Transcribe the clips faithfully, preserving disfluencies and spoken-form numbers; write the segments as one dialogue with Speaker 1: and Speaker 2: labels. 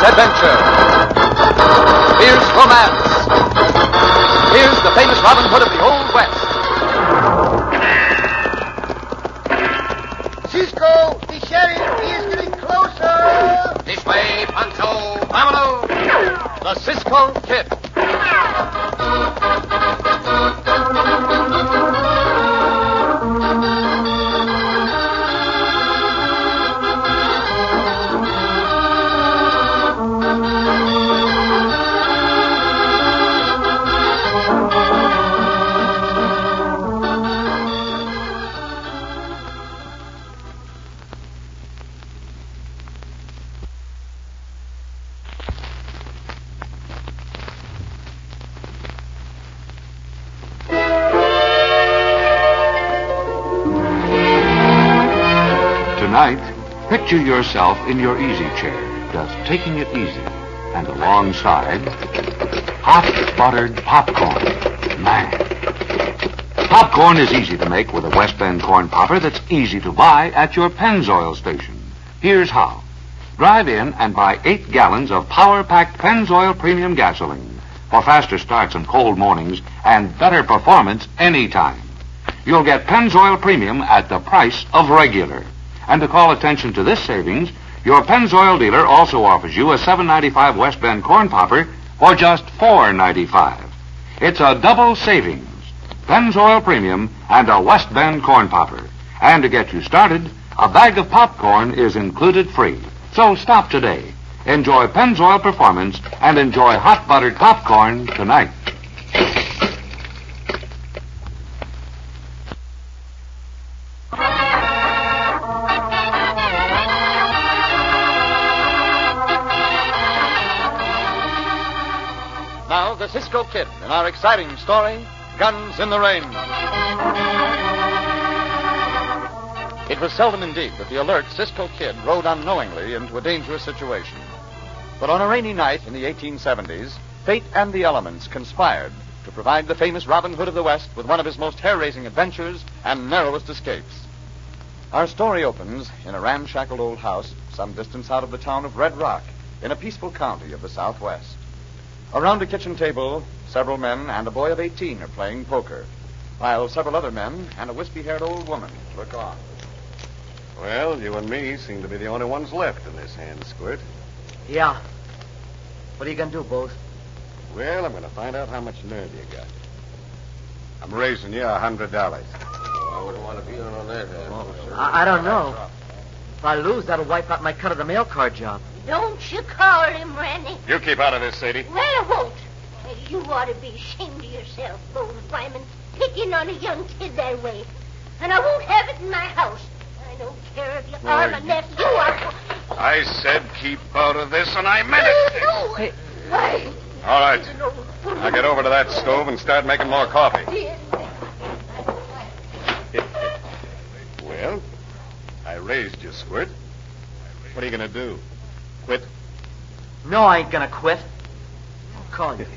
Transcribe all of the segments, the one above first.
Speaker 1: adventure. Here's romance. Here's the famous Robin Hood of the Old West.
Speaker 2: Cisco, the sheriff, he is getting closer.
Speaker 1: This way, Pancho. Vámonos. The Cisco Kid.
Speaker 3: Tonight, picture yourself in your easy chair, just taking it easy. And alongside, hot buttered popcorn. Man. Popcorn is easy to make with a West Bend corn popper that's easy to buy at your Pennzoil station. Here's how. Drive in and buy eight gallons of power-packed Pennzoil Premium Gasoline for faster starts on cold mornings and better performance anytime. You'll get Pennzoil Premium at the price of regular. And to call attention to this savings, your Pennzoil dealer also offers you a seven ninety-five West Bend corn popper for just four ninety-five. It's a double savings. Pennzoil Premium and a West Bend corn popper. And to get you started, a bag of popcorn is included free. So stop today. Enjoy Pennzoil performance and enjoy hot buttered popcorn tonight.
Speaker 1: Now, the Cisco Kid in our exciting story, Guns in the Rain. It was seldom indeed that the alert Cisco Kid rode unknowingly into a dangerous situation. But on a rainy night in the eighteen seventies, fate and the elements conspired to provide the famous Robin Hood of the West with one of his most hair-raising adventures and narrowest escapes. Our story opens in a ramshackle old house some distance out of the town of Red Rock in a peaceful county of the Southwest. Around a kitchen table, several men and a boy of eighteen are playing poker, while several other men and a wispy-haired old woman look on.
Speaker 4: Well, you and me seem to be the only ones left in this hand, Squirt.
Speaker 2: Yeah. What are you going to do, Bose?
Speaker 4: Well, I'm going to find out how much nerve you got. I'm raising you a hundred dollars.
Speaker 5: I wouldn't want to be on that.
Speaker 2: Well, I, I don't know. If I lose, that'll wipe out my cut of the mail card job.
Speaker 6: Don't you call him, Randy.
Speaker 4: You keep out of this, Sadie.
Speaker 6: Well, I won't. You ought to be ashamed of yourself, Bose Wyman, picking on a young kid that way. And I won't have it in my house. I don't care if you are my nephew or...
Speaker 4: I said keep out of this, and I meant it.
Speaker 6: No, hey. Why?
Speaker 4: All right. Now get over to that stove and start making more coffee. Well, I raised you, Squirt. What are you going to do? Quit?
Speaker 2: No, I ain't going to quit. I'll call you.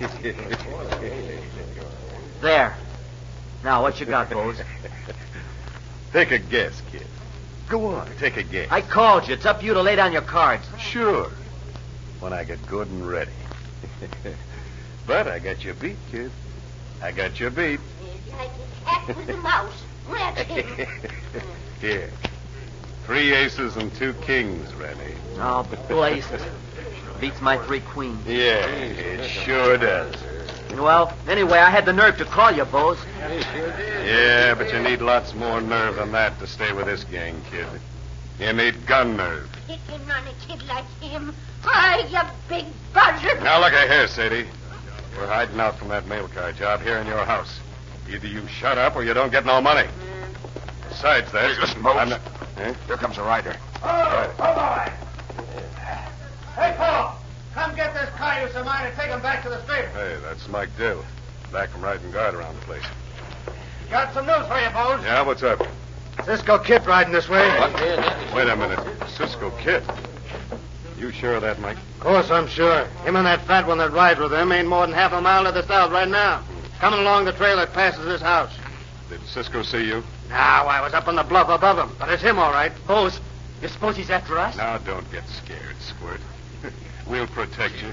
Speaker 2: There. Now, what you got, Bose?
Speaker 4: Take a guess, kid. Go on, take a guess.
Speaker 2: I called you. It's up to you to lay down your cards.
Speaker 4: Sure. When I get good and ready. But I got you beat, kid. I got you beat.
Speaker 6: Like a cat with a mouse. That's him.
Speaker 4: Here. Three aces and two kings, Rennie.
Speaker 2: Oh, blazes. Beats my three queens.
Speaker 4: Yeah, it sure does.
Speaker 2: Well, anyway, I had the nerve to call you, Bose.
Speaker 4: Yeah, but you need lots more nerve than that to stay with this gang, kid. You need gun nerve.
Speaker 6: Picking on a kid like him. Why, you big buzzard.
Speaker 4: Now, look here, Sadie. We're hiding out from that mail car job here in your house. Either you shut up or you don't get no money. Besides that...
Speaker 5: Hey, listen, Bose.
Speaker 4: I'm not... Eh?
Speaker 5: Here comes a rider.
Speaker 2: Oh,
Speaker 4: Right.
Speaker 2: hold on. Hey, Paul, come get this cayuse of mine and take him back to the stable.
Speaker 4: Hey, that's Mike Dill. Back from riding guard around the place.
Speaker 2: Got some news for you, Bose.
Speaker 4: Yeah, what's up?
Speaker 2: Cisco Kid riding this way.
Speaker 4: Wait a minute. Cisco Kid. You sure of that, Mike?
Speaker 2: Of course I'm sure. Him and that fat one that rides with him ain't more than half a mile to the south right now. Coming along the trail that passes this house.
Speaker 4: Did Cisco see you?
Speaker 2: Now, I was up on the bluff above him, but it's him all right. Bose, you suppose he's after us?
Speaker 4: Now, don't get scared, Squirt. We'll protect you.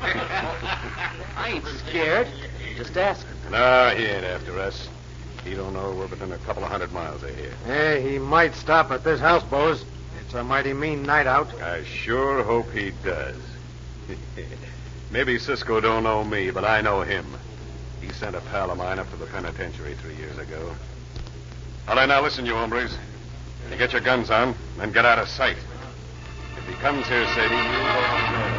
Speaker 7: I ain't scared. Just asking.
Speaker 4: No, he ain't after us. He don't know we're within a couple of hundred miles of here.
Speaker 2: Hey, he might stop at this house, Bose. It's a mighty mean night out.
Speaker 4: I sure hope he does. Maybe Cisco don't know me, but I know him. He sent a pal of mine up to the penitentiary three years ago. All right, now listen, you hombres. You get your guns on, then get out of sight. If he comes here, Sadie, you go.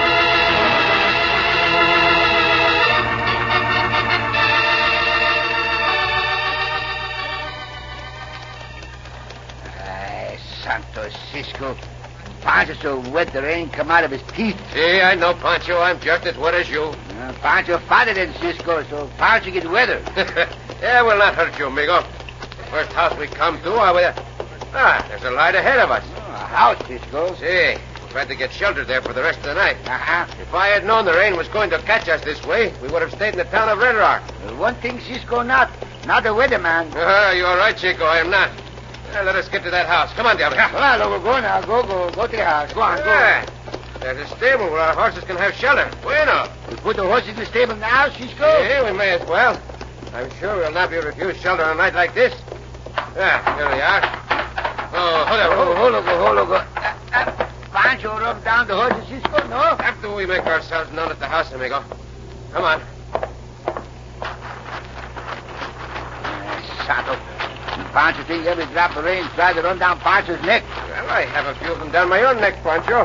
Speaker 8: Santo Cisco. Pancho's so wet the rain come out of his teeth.
Speaker 5: See, I know, Pancho. I'm just as wet as you.
Speaker 8: Uh, Pancho fatter than Cisco, so Pancho gets wetter.
Speaker 5: Yeah, we'll not hurt you, amigo. The first house we come to, I will... Ah, there's a light ahead of us.
Speaker 8: Oh, a house, Cisco.
Speaker 5: See, we've had to get sheltered there for the rest of the night.
Speaker 8: Uh-huh.
Speaker 5: If I had known the rain was going to catch us this way, we would have stayed in the town of Red Rock.
Speaker 8: Well, one thing Cisco not. Not a weatherman.
Speaker 5: Uh, you're right, Chico. I am not. Well, let us get to that house. Come on, Diablo.
Speaker 8: Well, we'll go now. Go, go, go to the house. Go on,
Speaker 5: Yeah.
Speaker 8: go.
Speaker 5: There's a stable where our horses can have shelter. Bueno.
Speaker 8: We put the horses in the stable now, Cisco?
Speaker 5: Yeah, we may as well. I'm sure we'll not be refused shelter on a night like this. Ah, here we are. Oh, hold on.
Speaker 8: Oh, hold on, go, hold on, go. Uh, uh, Pancho rub down the horses, Cisco, no?
Speaker 5: After we make ourselves known at the house, amigo. Come on.
Speaker 8: Uh, Santo. Pancho think every drop of rain tries to run down Pancho's neck.
Speaker 5: Well, I have a few of them down my own neck, Pancho.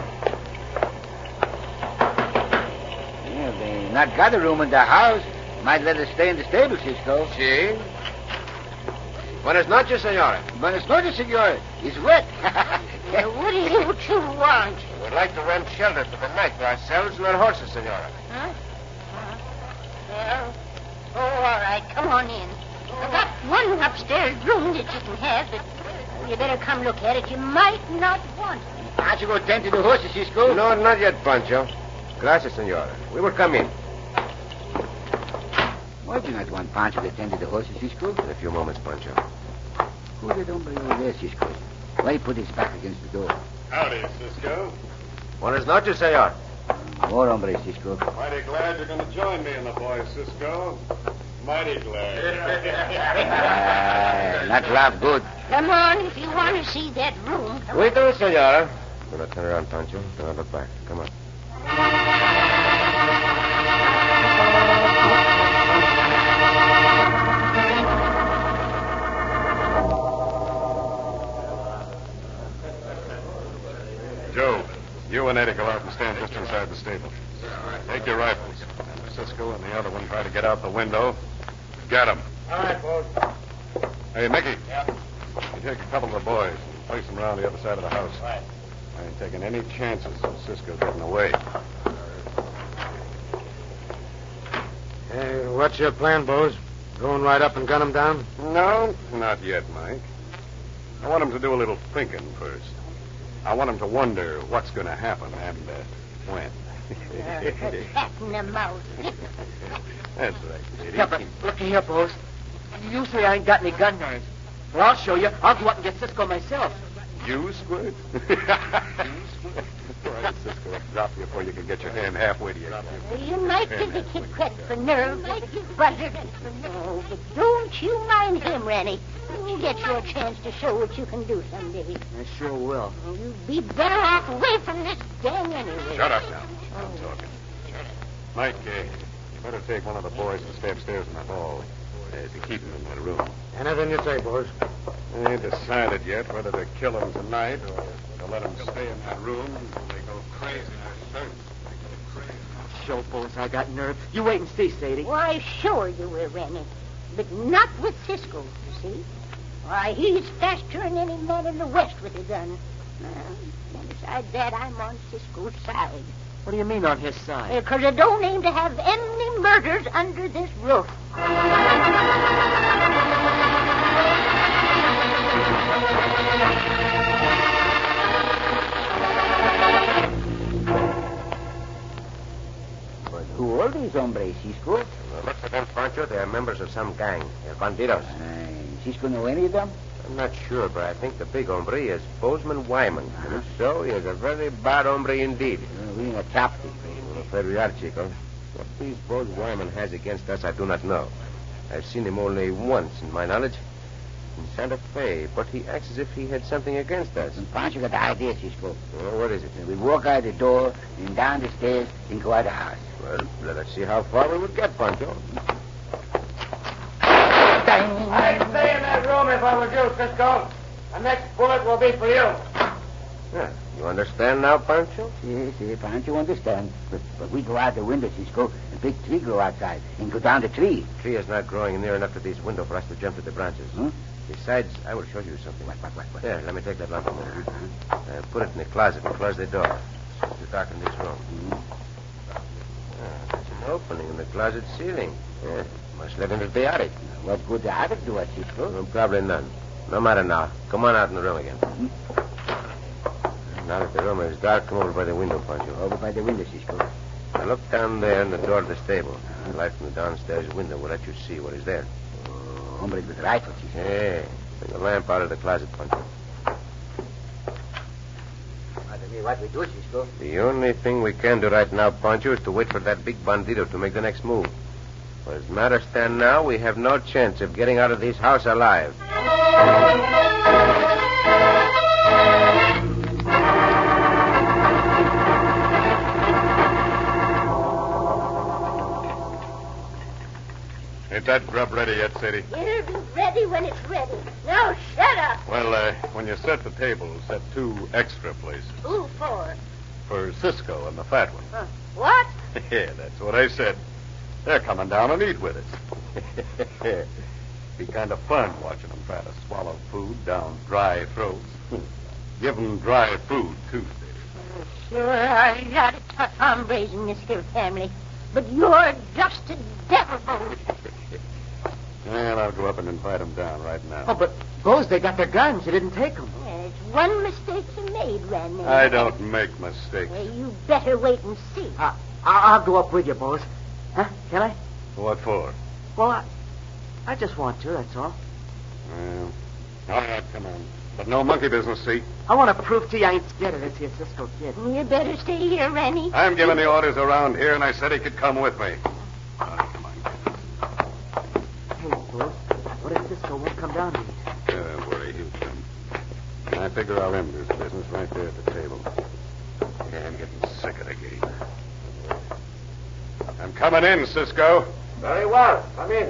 Speaker 8: Yeah, they not got a room in the house. Might let us stay in the stable, Cisco.
Speaker 5: See? Buenas noches, senora.
Speaker 8: Buenas noches, senor. It's wet.
Speaker 6: Well, what do you two want?
Speaker 5: We'd like to rent shelter for the night for ourselves and our horses, senora.
Speaker 6: Huh? Uh, well, oh, all right. Come on in. I've got one upstairs room that you can have, but you better come look at it. You might not want it.
Speaker 8: Pancho go tend to the horses, Cisco.
Speaker 5: No, not yet, Pancho. Gracias, senora. We will come in.
Speaker 8: Why do you not want Pancho to tend to the horses, Cisco?
Speaker 5: In a few moments, Pancho.
Speaker 8: Who the hombre over there, Cisco? Why he put his back against the door?
Speaker 4: Howdy, Cisco.
Speaker 5: Buenas noches, senor.
Speaker 8: More hombre, Cisco.
Speaker 4: Mighty glad you're going to join me and the boys, Cisco. Mighty glad.
Speaker 8: Uh, not laugh good.
Speaker 6: Come on, if you want to see that room. Come
Speaker 5: Wait a minute, senora. Do not turn around, Pancho. Do not look back. Come on.
Speaker 4: Joe, you and Eddie go out and stand just inside the stable. Take your rifles. Cisco and the other one try to get out the window. Get them.
Speaker 2: All right, Bose.
Speaker 4: Hey, Mickey. Yeah. You take a couple of the boys and place them around the other side of the house.
Speaker 2: Right.
Speaker 4: I ain't taking any chances of Cisco getting away.
Speaker 2: Hey, what's your plan, Bose? Going right up and gun him down?
Speaker 4: No, not yet, Mike. I want him to do a little thinking first. I want him to wonder what's going to happen and uh, when.
Speaker 6: Uh, cat in the mouth.
Speaker 4: That's right, Sadie.
Speaker 7: Yeah, but look here, Bose. You say I ain't got any gun knives. Well, I'll show you. I'll go up and get Cisco myself.
Speaker 4: You, Squid? you, Squid? All right, Cisco, I'll drop you before you can get your hand halfway to your gun.
Speaker 6: You might give the kid credit for nerve, like his brother. Oh, but don't you mind him, Ranny. You'll get your chance to show what you can do someday.
Speaker 7: I sure will.
Speaker 6: You'd be better off away from this gang anyway.
Speaker 4: Shut up now. I'm talking. Mike, uh, you better take one of the boys and stay upstairs in the hall uh, to keep him in that room.
Speaker 2: Anything you say, Bose.
Speaker 4: I ain't decided yet whether to kill him tonight or to let him stay in that room until they go crazy or certain.
Speaker 7: Show, Bose, I got nerve. You wait and see, Sadie.
Speaker 6: Why, sure you will, Ranny. But not with Cisco, you see. Why, he's faster than any man in the West with a gun. Uh, and besides that, I'm on Cisco's side.
Speaker 7: What do you mean on his side?
Speaker 6: Because I don't aim to have any murders under this roof.
Speaker 8: But who are these hombres, Cisco?
Speaker 5: Well, looks at them, Pancho. They are members of some gang. They're bandidos.
Speaker 8: Uh, Cisco know any of them?
Speaker 5: I'm not sure, but I think the big hombre is Bozeman Wyman. And if so, he is a very bad hombre indeed.
Speaker 8: Uh, we're in a trap, Cisco.
Speaker 5: I'm afraid we are, Chico. What these Bose Wyman has against us, I do not know. I've seen him only once, in my knowledge, in Santa Fe, but he acts as if he had something against us.
Speaker 8: And Pancho got the idea, Cisco.
Speaker 5: Well, what is it?
Speaker 8: We walk out the door, then down the stairs, then go out the house.
Speaker 5: Well, let us see how far we would get, Pancho.
Speaker 2: I'd stay in that room if I was you, Cisco. The next bullet will be for you.
Speaker 5: Yeah, you understand now, Pancho?
Speaker 8: Yes, yes, Pancho understands. But, but we go out the window, Cisco. A big tree grow outside, and go down the tree.
Speaker 5: The tree is not growing near enough to this window for us to jump to the branches.
Speaker 8: Huh?
Speaker 5: Besides, I will show you something.
Speaker 8: What, what, what, what?
Speaker 5: There, let me take that lamp from there. Uh, put it in the closet and close the door. So to darken this room.
Speaker 8: Mm-hmm.
Speaker 5: Ah, there's an opening in the closet ceiling. Yeah, must let into the attic.
Speaker 8: What good the attic do us, Cisco?
Speaker 5: Well, probably none. No matter now. Come on out in the room again.
Speaker 8: Mm-hmm.
Speaker 5: Now that the room is dark, come over by the window, Pancho.
Speaker 8: Over by the window, Cisco.
Speaker 5: Now look down there in the door of the stable. The light from the downstairs window will let you see what is there.
Speaker 8: Oh, hombre with rifle, Cisco.
Speaker 5: Hey, bring the lamp out of the closet, Pancho.
Speaker 8: What we do, Cisco?
Speaker 5: The only thing we can do right now, Pancho, is to wait for that big bandito to make the next move. For as matters stand now, we have no chance of getting out of this house alive.
Speaker 4: Ain't that grub ready yet, Sadie?
Speaker 6: It'll be ready when it's ready. Now shut up.
Speaker 4: Well, uh, when you set the table, set two extra places.
Speaker 6: Who for?
Speaker 4: For Cisco and the fat one.
Speaker 6: Huh. What?
Speaker 4: Yeah, that's what I said. They're coming down and eat with us. Be kind of fun watching them try to swallow food down dry throats. Give them dry food, too, Sadie.
Speaker 6: Sure are a lot of tough hombres in this here family. But you're just a devil, Bose.
Speaker 4: Well, I'll go up and invite them down right now.
Speaker 7: Oh, but Bose, they got their guns. You didn't take them.
Speaker 6: Yeah, it's one mistake you made, Randy.
Speaker 4: I don't make mistakes.
Speaker 6: Well, you better wait and see.
Speaker 7: Uh, I'll, I'll go up with you, Bose. Huh? Can I?
Speaker 4: What for?
Speaker 7: Well, I, I just want to, that's all.
Speaker 4: Well, all right, come on. But no monkey business, see?
Speaker 7: I want to prove to you I ain't scared of this here Cisco kid.
Speaker 6: You better stay here, Randy.
Speaker 4: I'm giving the orders around here, and I said he could come with me. All right, come on.
Speaker 7: Hey, Bose, what if Cisco won't come down here?
Speaker 4: Yeah, don't worry, he'll come. I figure I'll end this business right there at the table. Yeah, I'm getting sick of the game. I'm coming in, Cisco.
Speaker 2: Very well. Come in.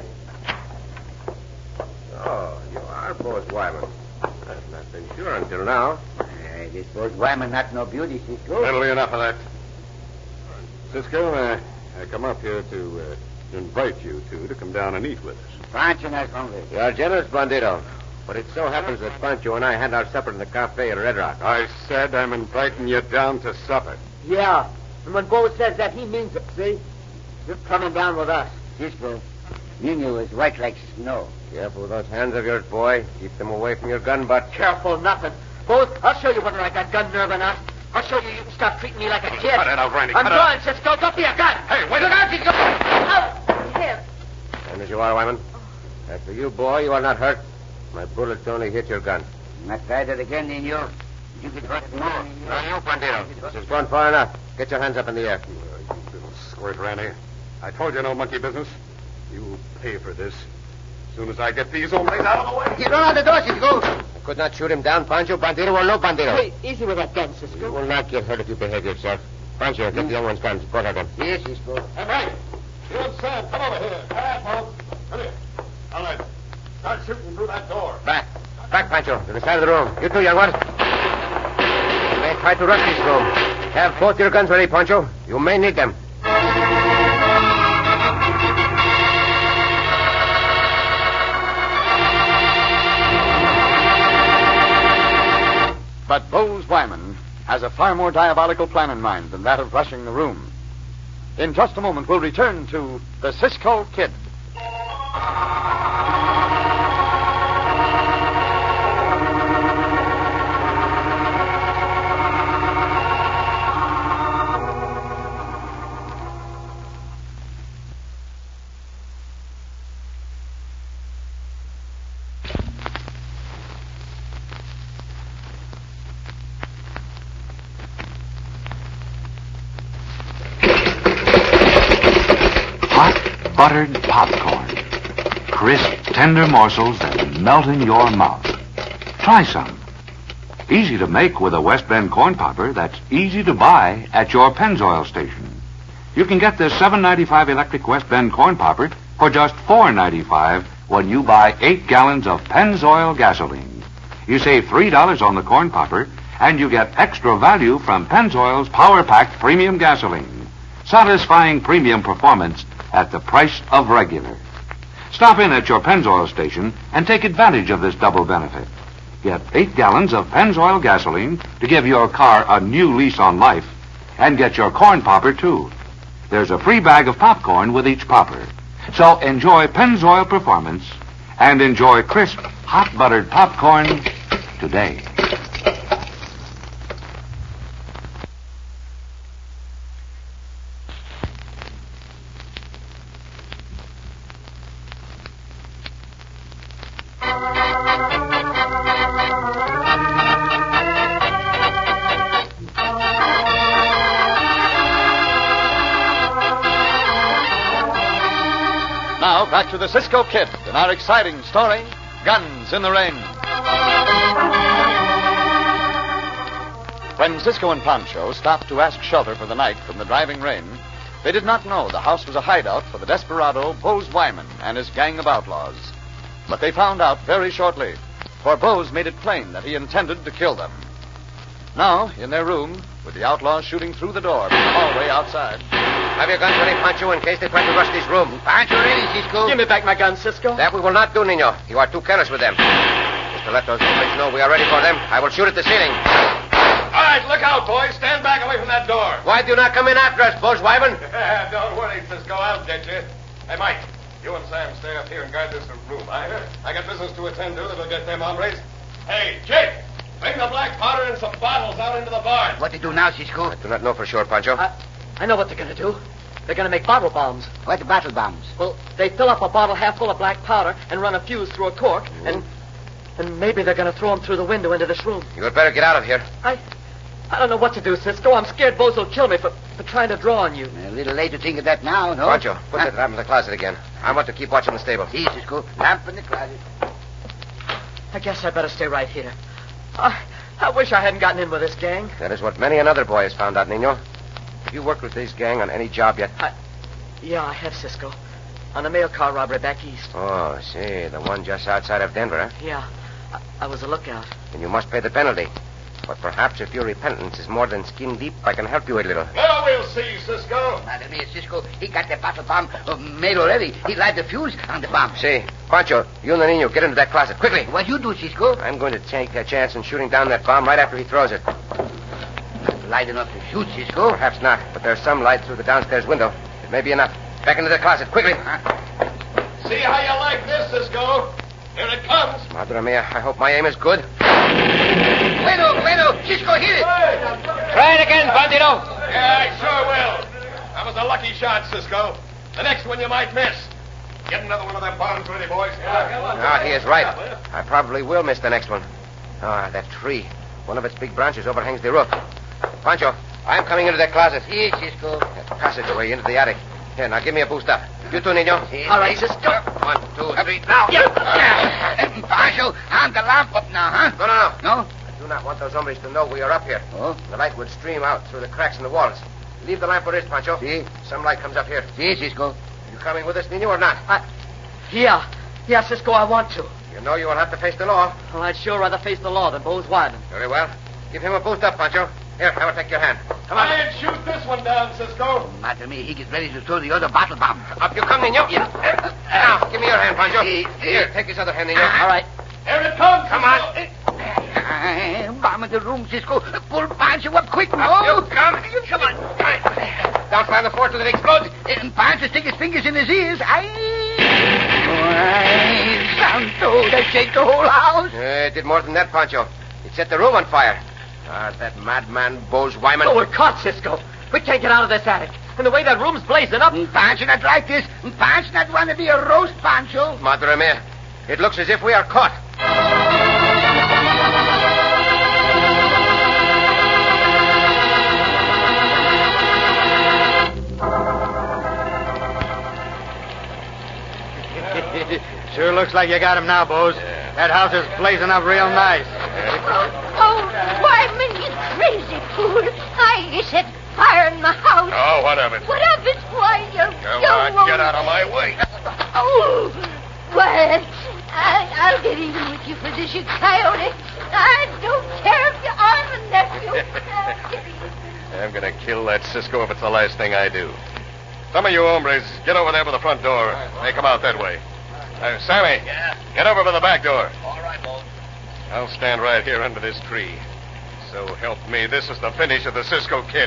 Speaker 5: Oh, you are Bose Wyman. I've not been sure until now.
Speaker 8: Hey, this Bose Wyman not no beauty, Cisco.
Speaker 4: That'll be enough of that. Cisco, uh, I come up here to uh, invite you two to come down and eat with us.
Speaker 8: Pancho not hungry.
Speaker 5: You are generous, Bandito. But it so happens that Pancho and I had our supper in the cafe at Red Rock.
Speaker 4: I said I'm inviting you down to supper.
Speaker 7: Yeah. And when Bose says that, he means it, see? You're coming down with us.
Speaker 8: Cisco, Nino is white like snow.
Speaker 5: Careful with those hands of yours, boy. Keep them away from your gun butt.
Speaker 7: Careful, nothing. Bose, I'll show you whether I got gun nerve or not. I'll show you you can stop treating me like a kid.
Speaker 4: Cut it out, Randy.
Speaker 7: I'm
Speaker 4: cut
Speaker 7: going,
Speaker 4: it
Speaker 7: Cisco. Don't be a gun.
Speaker 4: Hey, wait a
Speaker 7: Look out, Cisco. Out.
Speaker 6: Here.
Speaker 5: And as you are, Wyman. As for you, boy, you are not hurt. My bullets only hit your gun.
Speaker 8: Not try that again, Nino. You could hurt more.
Speaker 5: Now, you, Bandito. This has gone far enough. Get your hands up in the air.
Speaker 4: Uh, you little squirt, Randy. I told you no monkey business. You'll pay for this. As soon as I get these hombres out of the way.
Speaker 8: Get on the door, Cisco.
Speaker 5: I could not shoot him down, Pancho. Bandito or no Bandito.
Speaker 7: Hey, easy with that gun,
Speaker 5: You
Speaker 7: Cisco.
Speaker 5: will not get hurt if you behave yourself. Pancho, get the young one's gun. Go ahead, then.
Speaker 8: Yes, Cisco.
Speaker 4: Hey, Randy. You and Sam, come over here. All right, folks. Come here. All right. Start shooting through that door.
Speaker 5: Back. Back, Pancho. To the side of the room. You two, young ones. You may try to rush this room. Have both your guns ready, Pancho. You may need them.
Speaker 1: But Bose Wyman has a far more diabolical plan in mind than that of rushing the room. In just a moment, we'll return to the Cisco Kid.
Speaker 3: buttered popcorn. Crisp, tender morsels that melt in your mouth. Try some. Easy to make with a West Bend corn popper that's easy to buy at your Pennzoil station. You can get this seven ninety-five electric West Bend corn popper for just four ninety-five when you buy eight gallons of Pennzoil gasoline. You save three dollars on the corn popper, and you get extra value from Pennzoil's power-packed premium gasoline. Satisfying premium performance at the price of regular. Stop in at your Pennzoil station and take advantage of this double benefit. Get eight gallons of Pennzoil gasoline to give your car a new lease on life, and get your corn popper, too. There's a free bag of popcorn with each popper. So enjoy Pennzoil performance and enjoy crisp, hot buttered popcorn today.
Speaker 1: Now, back to the Cisco Kid and our exciting story, Guns in the Rain. When Cisco and Pancho stopped to ask shelter for the night from the driving rain, they did not know the house was a hideout for the desperado Bose Wyman and his gang of outlaws. But they found out very shortly, for Bose made it plain that he intended to kill them. Now, in their room, with the outlaws shooting through the door from the hallway outside.
Speaker 5: Have your guns ready, Pancho, in case they try to rush this room.
Speaker 8: Pancho ready, Cisco.
Speaker 7: Give me back my gun, Cisco.
Speaker 5: That we will not do, Nino. You are too careless with them. Just to let those hombres know we are ready for them, I will shoot at the ceiling.
Speaker 4: All right, look out, boys. Stand back away from that door.
Speaker 5: Why do you not come in after us, Bose Wyman?
Speaker 4: Don't worry, Cisco. I'll get you. Hey, Mike, you and Sam stay up here and guard this room. I, I got business to attend to that'll get them hombres. Hey, Jake, bring the black powder and some bottles out into the barn.
Speaker 8: What to do now, Cisco?
Speaker 5: I do not know for sure, Pancho.
Speaker 7: I, I know what they're going to do. They're going to make bottle bombs.
Speaker 8: What bottle bombs?
Speaker 7: Well, they fill up a bottle half full of black powder and run a fuse through a cork, mm. and and maybe they're going to throw them through the window into this room.
Speaker 5: You had better get out of here.
Speaker 7: I I don't know what to do, Cisco. I'm scared Bose will kill me for, for trying to draw on you.
Speaker 8: A little late to think of that now, no?
Speaker 5: Pancho, put
Speaker 8: Huh?
Speaker 5: that lamp in the closet again. I want to keep watching the stable.
Speaker 8: See, Cisco. Lamp in the closet.
Speaker 7: I guess I better stay right here. I, I wish I hadn't gotten in with this gang.
Speaker 5: That is what many another boy has found out, Nino. Have you worked with this gang on any job yet?
Speaker 7: I, yeah, I have, Cisco. On a mail car robbery back east.
Speaker 5: Oh, see, the one just outside of Denver, huh?
Speaker 7: Yeah, I, I was a lookout.
Speaker 5: Then you must pay the penalty. But perhaps if your repentance is more than skin deep, I can help you a little.
Speaker 4: Well, we'll see, Cisco.
Speaker 8: Madam mia, Cisco, he got the bottle bomb uh, made already. He light the fuse on the bomb.
Speaker 5: See, Pancho, you and the Nino, get into that closet, quickly.
Speaker 8: What you do, Cisco?
Speaker 5: I'm going to take a chance in shooting down that bomb right after he throws it.
Speaker 8: Not light enough to shoot, Cisco.
Speaker 5: Perhaps not, but there's some light through the downstairs window. It may be enough. Back into the closet, quickly.
Speaker 8: Huh?
Speaker 4: See how you like this, Cisco. Here it comes.
Speaker 5: Madre mia, I hope my aim is good.
Speaker 8: Bueno, bueno, Cisco, hit it.
Speaker 4: Hey.
Speaker 5: Try it again, Bandito.
Speaker 4: Yeah, I sure will. That was a lucky shot, Cisco. The next one you might miss. Get another one of them bombs ready, boys.
Speaker 5: Ah, he is right. I probably will miss the next one. Ah, that tree. One of its big branches overhangs the roof. Pancho, I'm coming into that closet.
Speaker 8: See, Cisco.
Speaker 5: That passageway into the attic. Here, now give me a boost up. You too, Nino.
Speaker 7: All right, Cisco.
Speaker 5: One, two, three, now.
Speaker 8: Yeah. Pancho, I'm the lamp up now, huh?
Speaker 5: No, no, no.
Speaker 8: No?
Speaker 5: I do not want those hombres to know we are up here.
Speaker 8: Oh?
Speaker 5: The light would stream out through the cracks in the walls. Leave the lamp where it is, Pancho.
Speaker 8: See?
Speaker 5: Some light comes up here.
Speaker 8: See, Cisco.
Speaker 5: You coming with us, Nino, or not?
Speaker 7: I, yeah, yeah, Cisco, I want to.
Speaker 5: You know you will have to face the law.
Speaker 7: Well, I'd sure rather face the law than Bose Wyman.
Speaker 5: Very well. Give him a boost up, Pancho. Here, I will take your hand.
Speaker 4: Come on. And shoot this one down, Cisco.
Speaker 8: Madam mia, he gets ready to throw the other bottle bomb.
Speaker 5: Up you come, Nino.
Speaker 8: Yeah.
Speaker 5: Now, give me your hand, Pancho.
Speaker 8: See, see.
Speaker 5: Here, take this other hand, Nino.
Speaker 7: All right.
Speaker 4: Here it comes.
Speaker 5: Come
Speaker 4: Cisco.
Speaker 5: on.
Speaker 8: Uh, bomb in the room, Cisco. Pull Pancho up quick.
Speaker 5: Up
Speaker 8: No.
Speaker 5: you come. Come on. Don't slam the force till it explodes.
Speaker 8: And Pancho stick his fingers in his ears. Aye. Aye, Santo, that shake the whole house.
Speaker 5: Uh, it did more than that, Pancho. It set the room on fire. Ah, that madman, Bose Wyman.
Speaker 7: Oh, we're caught, Cisco. We can't get out of this attic. And the way that room's blazing up.
Speaker 8: Pancho not like this. Pancho not want to be a roast, Pancho.
Speaker 5: Madre mia. It looks as if we are caught.
Speaker 2: Looks like you got him now, Bose. That house is blazing up real nice.
Speaker 6: Oh, Wyman, you crazy fool. I you set fire in my house.
Speaker 4: Oh, what of it?
Speaker 6: What of it? Why, you
Speaker 4: Come
Speaker 6: young
Speaker 4: on,
Speaker 6: woman.
Speaker 4: get out of my way.
Speaker 6: Oh, well, I, I'll get even with you for this, you coyote. I don't care if you are my nephew. I'll get even.
Speaker 4: I'm going to kill that Cisco if it's the last thing I do. Some of you hombres, get over there by the front door. They come out that way. Uh, Sammy,
Speaker 8: Yeah?
Speaker 4: get over by the back door.
Speaker 8: All right, Bones.
Speaker 4: I'll stand right here under this tree. So help me, this is the finish of the Cisco Kid.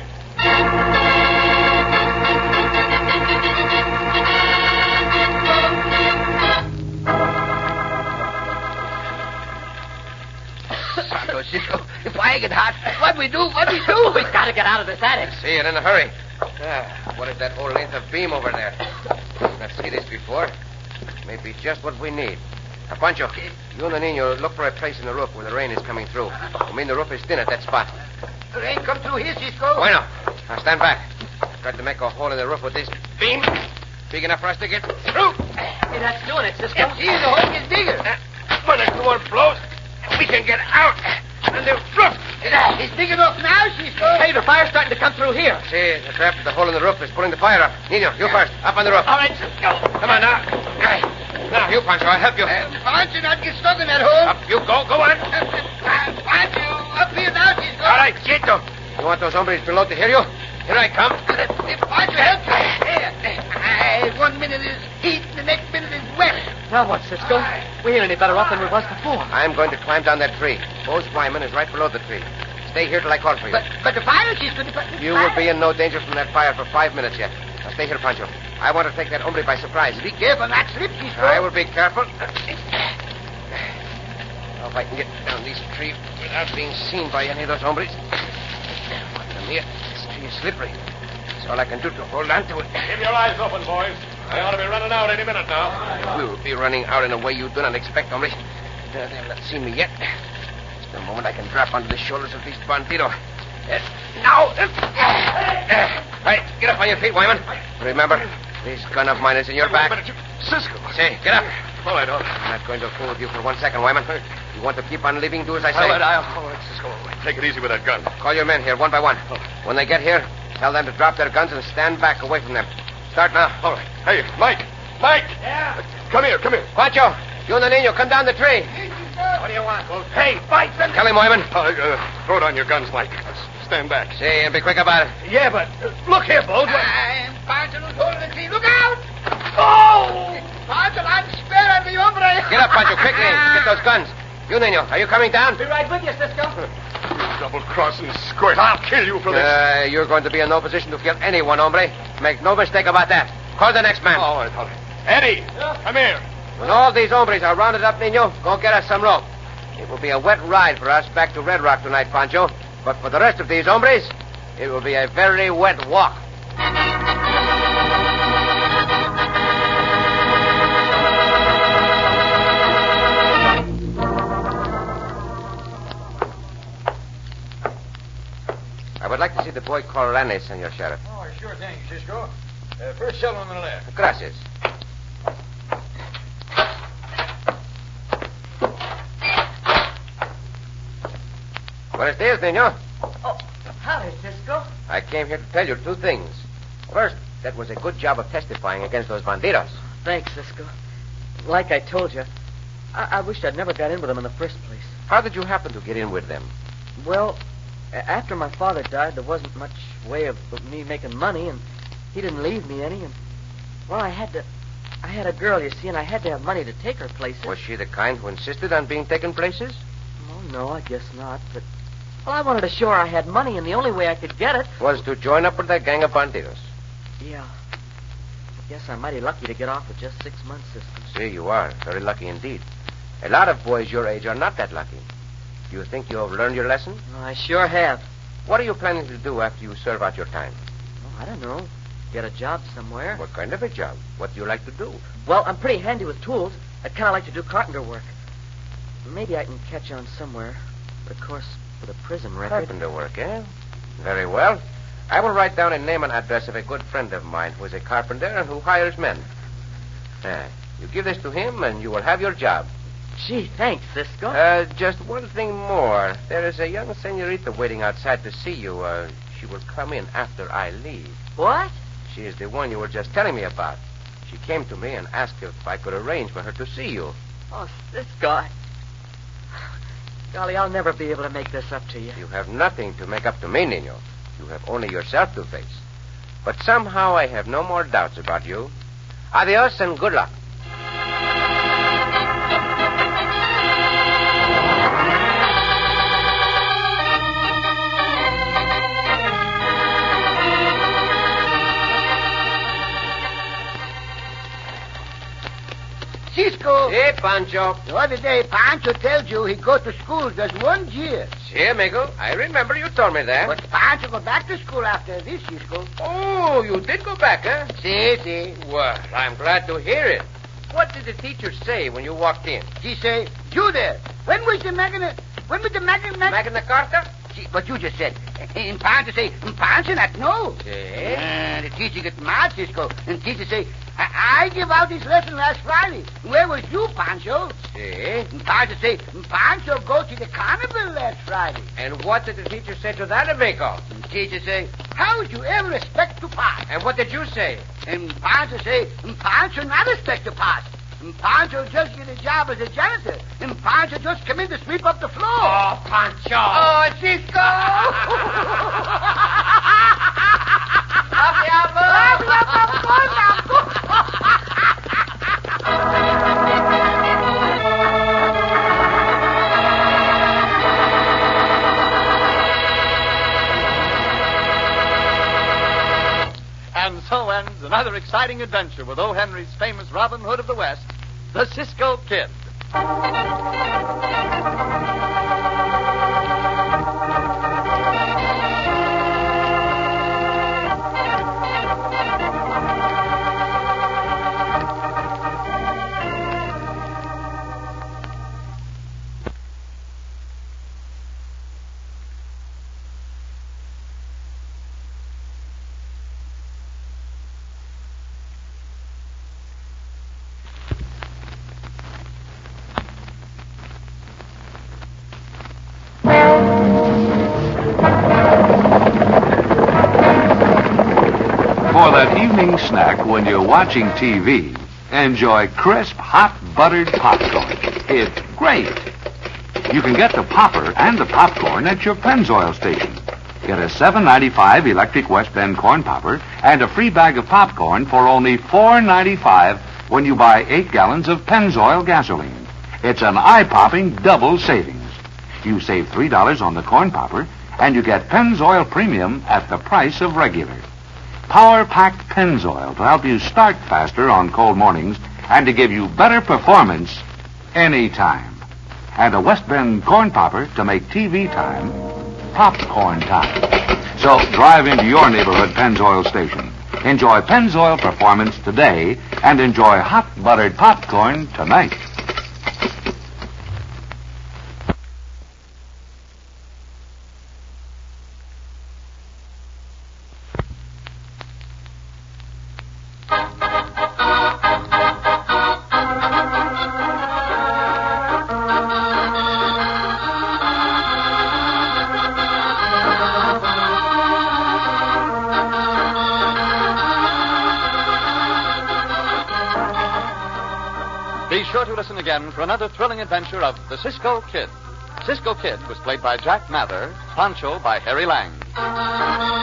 Speaker 5: Santo Cisco, if I get hot, what we do? What we do?
Speaker 7: We've got to get out of this attic.
Speaker 5: See it in a hurry. Ah, what is that whole length of beam over there? Not see this before. Maybe just what we need. Now, Pancho, you and the Nino look for a place in the roof where the rain is coming through. I mean, the roof is thin at that spot.
Speaker 8: The rain come through here, Cisco.
Speaker 5: Bueno. Now, stand back. Try to make a hole in the roof with this beam. Big enough for us to get through.
Speaker 7: Hey, that's doing it, Cisco.
Speaker 8: See, the hole gets bigger.
Speaker 5: When the door blows, we can get out. And the roof.
Speaker 8: It's big enough now, Cisco.
Speaker 7: Hey, the fire's starting to come through here.
Speaker 5: See, the trap at the hole in the roof is pulling the fire up. Nino, you first. Up on the roof.
Speaker 8: All right, Cisco.
Speaker 5: Come on now. Now, you, Pancho. I'll help you.
Speaker 8: Uh, Pancho not get stuck in that hole.
Speaker 5: Up you go. Go on.
Speaker 8: Uh, Pancho, up here now, Cisco.
Speaker 5: All right, quieto. You want those hombres below to hear you? Here I come.
Speaker 8: If Pancho help you. Here. Uh, one minute is heat, the next minute is wet.
Speaker 7: Now what, Cisco? We ain't any better off than we was before.
Speaker 5: I'm going to climb down that tree. Bose Wyman is right below the tree. Stay here till I call for you.
Speaker 8: But, but the fire, Cisco, the, the
Speaker 5: You
Speaker 8: fire.
Speaker 5: will be in no danger from that fire for five minutes yet. Now stay here, Pancho. I want to take that hombre by surprise.
Speaker 8: Be careful, not slip, Cisco.
Speaker 5: I will be careful. Now, if I can get down this tree without being seen by any of those hombres. What's the mere? This tree is slippery. That's all I can do to hold on to it.
Speaker 4: Keep your eyes open, boys. They ought to be running out any minute now.
Speaker 5: We will be running out in a way you do not expect, hombre. They have not seen me yet. Just a moment I can drop onto the shoulders of these bandidos. Uh, now! Uh, uh, right, get up on your feet, Wyman. Remember, this gun of mine is in your back.
Speaker 4: Cisco.
Speaker 5: Say, get up.
Speaker 4: All right, all right.
Speaker 5: I'm not going to fool with you for one second, Wyman. You want to keep on living, do as I say.
Speaker 4: All right, I'll... All right, Cisco. Take it easy with that gun.
Speaker 5: Call your men here, one by one. When they get here, tell them to drop their guns and stand back away from them. Start now.
Speaker 4: All right. Hey, Mike. Mike.
Speaker 8: Yeah?
Speaker 4: Come here, come here.
Speaker 5: Pancho, you and the Nino, come down the tree.
Speaker 8: What do you want? Hey, fight them.
Speaker 5: Tell him, Wyman.
Speaker 4: Uh, uh, throw down your guns, Mike. Stand back.
Speaker 5: Say, and be quick about it.
Speaker 8: Yeah, but uh, look here, Bones. I'm Pancho who's holding the tree. Look out! Oh! Pancho, I'm sparing the hombre.
Speaker 5: Get up, Pancho, quickly. Get those guns. You, Nino, are you coming down?
Speaker 7: Be right with you, Cisco.
Speaker 4: Double-crossing squirt. I'll kill you for this.
Speaker 5: Uh, you're going to be in no position to kill anyone, hombre. Make no mistake about that. Call the next man.
Speaker 4: All right, all right. Eddie, come here.
Speaker 5: When all these hombres are rounded up, Nino, go get us some rope. It will be a wet ride for us back to Red Rock tonight, Pancho. But for the rest of these hombres, it will be a very wet walk. I would like to see the boy Corrales, Senor Sheriff.
Speaker 8: Oh, sure thing, Cisco. Uh, first cell on the left.
Speaker 5: Gracias. Buenos dias, Nino.
Speaker 7: Oh, howdy, Cisco.
Speaker 5: I came here to tell you two things. First, that was a good job of testifying against those bandidos.
Speaker 7: Thanks, Cisco. Like I told you, I, I wished I'd never got in with them in the first place.
Speaker 5: How did you happen to get in with them?
Speaker 7: Well, a- after my father died, there wasn't much way of, of me making money, and he didn't leave me any, and, well, I had to... I had a girl, you see, and I had to have money to take her places.
Speaker 5: Was she the kind who insisted on being taken places?
Speaker 7: Oh, no, I guess not, but... Well, I wanted to show her I had money, and the only way I could get it...
Speaker 5: Was to join up with that gang of bandidos.
Speaker 7: Yeah. I guess I'm mighty lucky to get off with just six months, Cisco.
Speaker 5: See, you are. Very lucky indeed. A lot of boys your age are not that lucky. Do you think you have learned your lesson?
Speaker 7: Well, I sure have.
Speaker 5: What are you planning to do after you serve out your time?
Speaker 7: Oh, I don't know. Get a job somewhere.
Speaker 5: What kind of a job? What do you like to do?
Speaker 7: Well, I'm pretty handy with tools. I'd kind of like to do carpenter work. Maybe I can catch on somewhere. But, of course, with a prison record...
Speaker 5: Carpenter work, eh? Very well. I will write down a name and address of a good friend of mine who is a carpenter and who hires men. Ah, You give this to him, and you will have your job.
Speaker 7: Gee, thanks, Cisco.
Speaker 5: Uh, just one thing more. There is a young senorita waiting outside to see you. Uh, she will come in after I leave.
Speaker 7: What?
Speaker 5: She is the one you were just telling me about. She came to me and asked if I could arrange for her to see you.
Speaker 7: Oh, Cisco, I... Golly, I'll never be able to make this up to you.
Speaker 5: You have nothing to make up to me, Nino. You have only yourself to face. But somehow I have no more doubts about you. Adios and good luck.
Speaker 8: Cisco.
Speaker 5: Hey, Pancho.
Speaker 8: The other day, Pancho tells you he go to school just one year.
Speaker 5: Si, amigo. I remember you told me that.
Speaker 8: But Pancho go back to school after this, Cisco.
Speaker 5: Oh, you did go back, huh?
Speaker 8: Si, si.
Speaker 5: Well, I'm glad to hear it. What did the teacher say when you walked in?
Speaker 8: She say, you there. When was the Magna... When was the Magna... Mag-
Speaker 5: Magna Carta?
Speaker 8: She, but you just said. And Pancho say, Pancho not know.
Speaker 5: Si.
Speaker 8: Uh, the teacher get mad, Cisco. And teacher say, I, I give out this lesson last Friday. Where was you, Pancho?
Speaker 5: Si.
Speaker 8: And Pancho say, Pancho go to the carnival last Friday.
Speaker 5: And what did the teacher say to that, amigo?
Speaker 8: And teacher say, how would you ever expect to pass?
Speaker 5: And what did you say?
Speaker 8: And Pancho say, Pancho not expect to pass. And Pancho just get a job as a janitor. And Pancho just come in to sweep up the floor.
Speaker 5: Oh, Pancho.
Speaker 8: Oh, Cisco.
Speaker 1: And so ends another exciting adventure with O. Henry's famous Robin Hood of the West, the Cisco Kid.
Speaker 3: For that evening snack when you're watching T V, enjoy crisp, hot, buttered popcorn. It's great. You can get the popper and the popcorn at your Pennzoil station. Get a seven ninety-five electric West Bend corn popper and a free bag of popcorn for only four ninety-five when you buy eight gallons of Pennzoil gasoline. It's an eye-popping double savings. You save three dollars on the corn popper, and you get Pennzoil Premium at the price of regular. Power-packed Pennzoil to help you start faster on cold mornings and to give you better performance anytime. And a West Bend corn popper to make T V time popcorn time. So drive into your neighborhood Pennzoil station. Enjoy Pennzoil performance today and enjoy hot buttered popcorn tonight.
Speaker 1: Be sure to listen again for another thrilling adventure of the Cisco Kid. Cisco Kid was played by Jack Mather, Pancho by Harry Lang.